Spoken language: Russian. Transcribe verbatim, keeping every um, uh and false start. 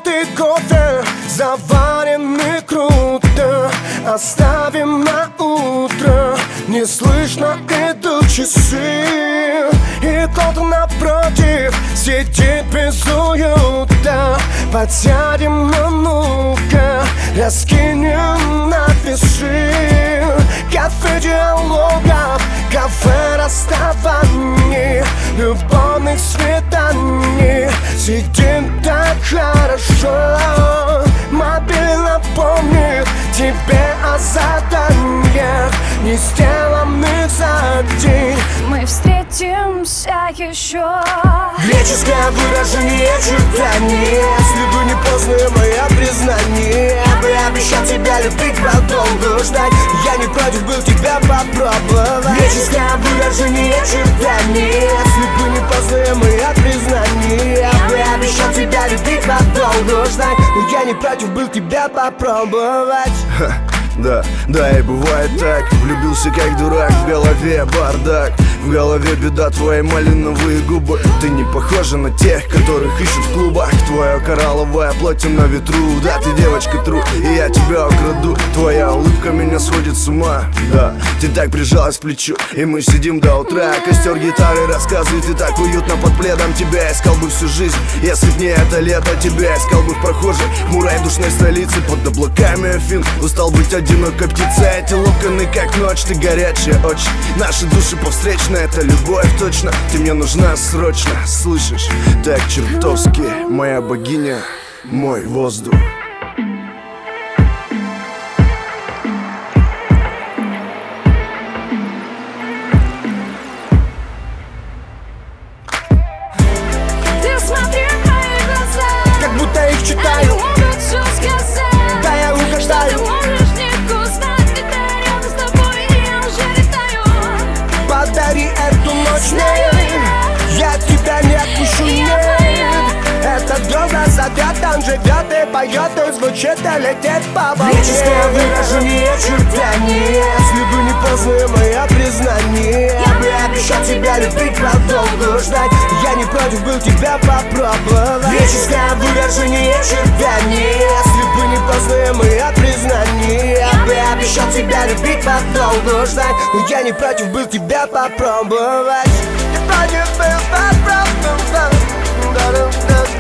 желтый кофе, заваренный круто, оставим на утро. Не слышно, идут часы, и кто-то напротив сидит без уюта. Подсядем, а ну-ка, раскинем, напиши. Кафе диалогов, кафе расставаний, любовных свиданий. Сидим так хорошо, мобиль напомнит тебе о заданиях, не сделанных за день. Мы встретимся еще. Греческое выражение ожидания, если бы не позднее мое признание, я бы обещал тебя любить, продолжу ждать. Я не против был тебя попробовать. Греческое выражение ожидания, если бы не позднее мое признание, я бы обещал тебя любить, продолжу ждать. Но я не против был тебя попробовать. Да, да, и бывает так. Влюбился как дурак, в голове бардак. В голове беда, твои малиновые губы. Ты не похожа на тех, которых ищут в клубах. Твое коралловое платье на ветру. Да, ты девочка тру, и я тебя украду. Твоя улыбка меня сводит с ума. Да, ты так прижалась к плечу, и мы сидим до утра. Костер гитары рассказывает, и так уютно под пледом. Тебя искал бы всю жизнь, если б не это лето. Тебя искал бы в прохожей, хмурой душной столице. Под облаками Афин, устал быть одинокой птицей. Эти локоны как ночь, ты горячая очень. Наши души повстречны, это любовь точно. Ты мне нужна срочно, слышишь? Так чертовски, моя богиня, мой воздух. Ты смотри в мои глаза, как будто их они читаю. могут все сказать. Да, я Что ты угождаю. можешь не вкусно, ведь я рядом с тобой, и я уже летаю. Подари эту ночь мне, я тебя не отпущу, нет. Этот дрон разотряд, там живет и поет, и звучит, и летит по волне. Греческое выражение ожидания, если бы не позднее мое признание, я бы обещал тебя любить, продолжу ждать. Я не против был тебя попробовать. Греческое выражение ожидания, если бы не позднее мое признание, я бы обещал тебя любить, продолжу ждать. Но я не против был тебя попробовать. Не против был попробовать.